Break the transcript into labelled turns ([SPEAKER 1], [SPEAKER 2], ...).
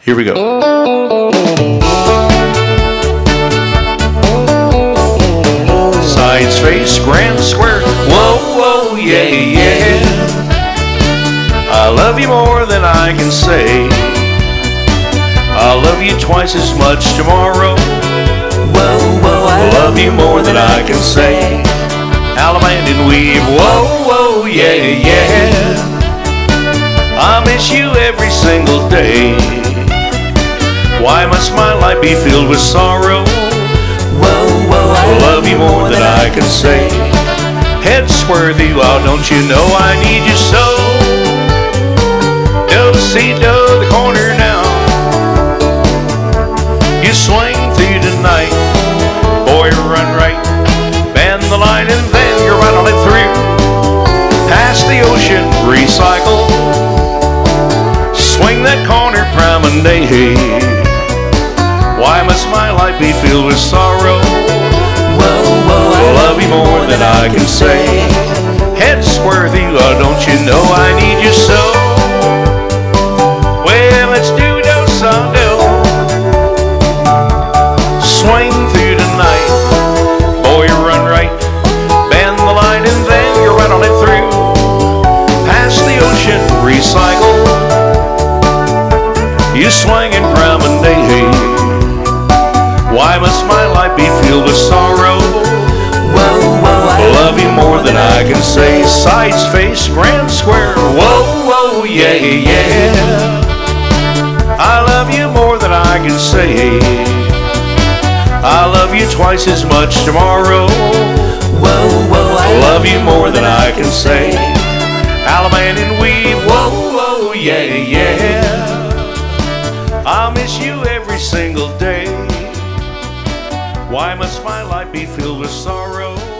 [SPEAKER 1] Here we go. Sides, face, grand, square. Whoa, whoa, yeah, yeah. I love you more than I can say. I'll love you twice as much tomorrow.
[SPEAKER 2] Whoa, whoa,
[SPEAKER 1] I love you more than I can say. Allemande and weave. Whoa, whoa, yeah, yeah. I miss you every single day. Why must my life be filled with sorrow?
[SPEAKER 2] Whoa, whoa,
[SPEAKER 1] I love you more than I can say. Head swarthy, well, don't you know I need you so? Do-si-do the corner now. You swing through the night, boy, run right. Bend the line and then you're right on it through. Past the ocean, recycle. Swing that corner, promenade. Why must my life be filled with sorrow?
[SPEAKER 2] whoa, whoa,
[SPEAKER 1] I love you more than I can say. Head swarthy, oh, don't you know I need you so? Well, let's do do-sa-do. Swing through the night, boy, run right. Bend the line and then you're right on it through. Past the ocean, recycle. You swing and promenade. Why must my life be filled with sorrow?
[SPEAKER 2] whoa, whoa,
[SPEAKER 1] I love you more than I can say. Sides, face, grand, square. Whoa, whoa, yeah, yeah. I love you more than I can say. I love you twice as much tomorrow.
[SPEAKER 2] whoa, whoa,
[SPEAKER 1] I love you more than I can say. Allemande and weave. Whoa, whoa, yeah, yeah. I miss you every single day. Why must my life be filled with sorrow?